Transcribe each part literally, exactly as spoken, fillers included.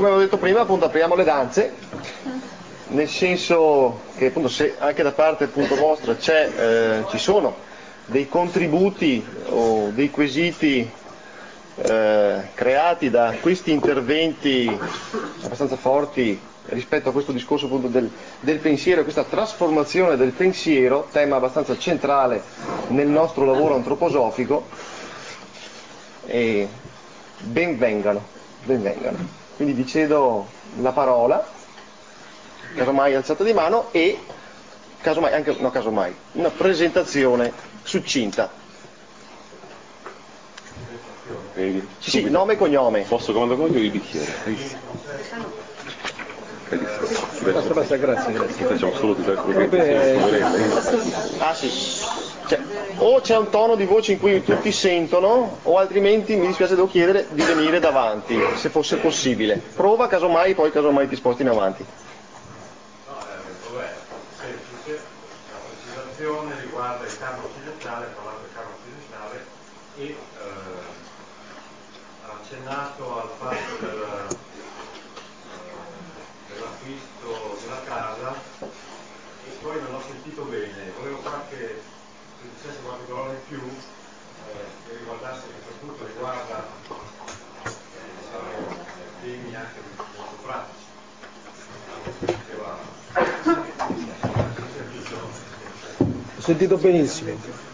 come avevo detto prima, appunto apriamo le danze, nel senso che appunto se anche da parte appunto vostra c'è, eh, ci sono dei contributi o dei quesiti eh, creati da questi interventi abbastanza forti rispetto a questo discorso appunto del, del pensiero, questa trasformazione del pensiero, tema abbastanza centrale nel nostro lavoro antroposofico, e benvengano, benvengano. Quindi vi cedo la parola, casomai alzata di mano, e casomai anche, no casomai, una presentazione succinta. Vedi? Sì, sì, nome e cognome. Posso comando con i bicchieri? Basta, basta, grazie, grazie. Facciamo solo tutte le Vabbè. Ah sì, cioè, o c'è un tono di voce in cui tutti sentono, o altrimenti mi dispiace, devo chiedere di venire davanti, se fosse possibile. Prova, casomai, poi casomai ti sposti in avanti. No, eh, vabbè, semplice, la precisazione riguarda il karma occidentale, parlato del karma occidentale, e eh, ha accennato al fatto del, eh, dell'acquisto della casa, e poi non ho sentito bene, volevo qualche, se dicesse qualche parola in più, eh, che riguardasse, che soprattutto riguarda eh, diciamo, temi anche molto pratici. Ho sentito benissimo.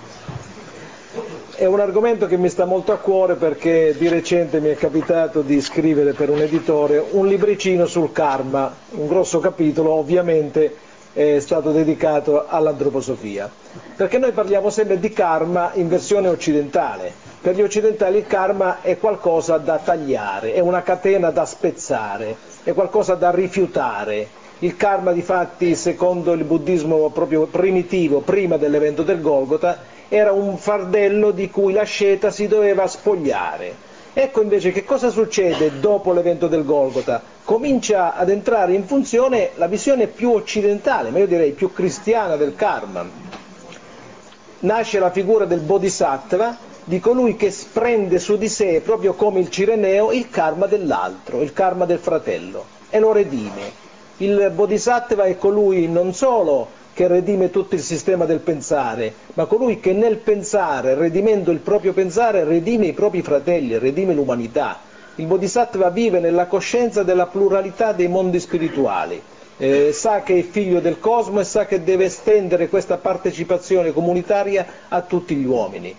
È un argomento che mi sta molto a cuore perché di recente mi è capitato di scrivere per un editore un libricino sul karma, un grosso capitolo ovviamente è stato dedicato all'antroposofia, perché noi parliamo sempre di karma in versione occidentale. Per gli occidentali il karma è qualcosa da tagliare, è una catena da spezzare, è qualcosa da rifiutare. Il karma, difatti, secondo il buddismo proprio primitivo, prima dell'evento del Golgota, era un fardello di cui l'asceta si doveva spogliare. Ecco invece che cosa succede dopo l'evento del Golgota? Comincia ad entrare in funzione la visione più occidentale, ma io direi più cristiana del karma. Nasce la figura del Bodhisattva, di colui che prende su di sé, proprio come il Cireneo, il karma dell'altro, il karma del fratello, e lo redime. Il Bodhisattva è colui non solo che redime tutto il sistema del pensare, ma colui che nel pensare, redimendo il proprio pensare, redime i propri fratelli, redime l'umanità. Il Bodhisattva vive nella coscienza della pluralità dei mondi spirituali, eh, sa che è figlio del cosmo e sa che deve estendere questa partecipazione comunitaria a tutti gli uomini.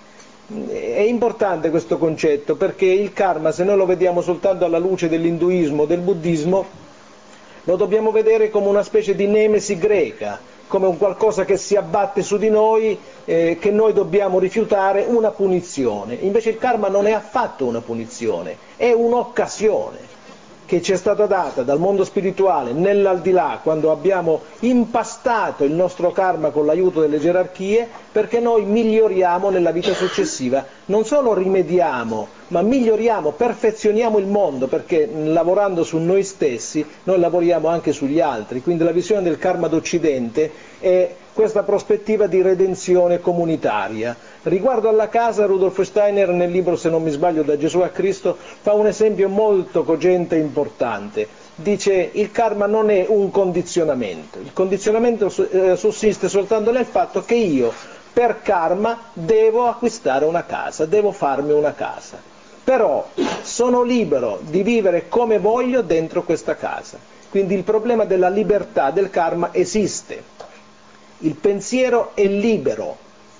È importante questo concetto perché il karma, se noi lo vediamo soltanto alla luce dell'induismo, del buddismo, lo dobbiamo vedere come una specie di nemesi greca, come un qualcosa che si abbatte su di noi, eh, che noi dobbiamo rifiutare, una punizione. Invece il karma non è affatto una punizione, è un'occasione che ci è stata data dal mondo spirituale nell'aldilà, quando abbiamo impastato il nostro karma con l'aiuto delle gerarchie, perché noi miglioriamo nella vita successiva. Non solo rimediamo, ma miglioriamo, perfezioniamo il mondo, perché lavorando su noi stessi noi lavoriamo anche sugli altri. Quindi la visione del karma d'Occidente è questa prospettiva di redenzione comunitaria. Riguardo alla casa, Rudolf Steiner nel libro, se non mi sbaglio, Da Gesù a Cristo, fa un esempio molto cogente e importante. Dice: il karma non è un condizionamento, il condizionamento sussiste soltanto nel fatto che io per karma devo acquistare una casa, devo farmi una casa, però sono libero di vivere come voglio dentro questa casa. Quindi il problema della libertà del karma esiste. Il pensiero è libero,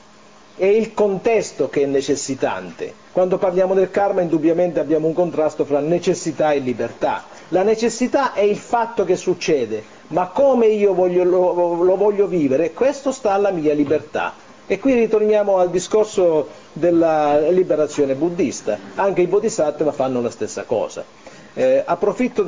è il contesto che è necessitante. Quando parliamo del karma indubbiamente abbiamo un contrasto fra necessità e libertà. La necessità è il fatto che succede, ma come io voglio, lo, lo voglio vivere, questo sta alla mia libertà. E qui ritorniamo al discorso della liberazione buddista. Anche i bodhisattva fanno la stessa cosa. Eh, approfitto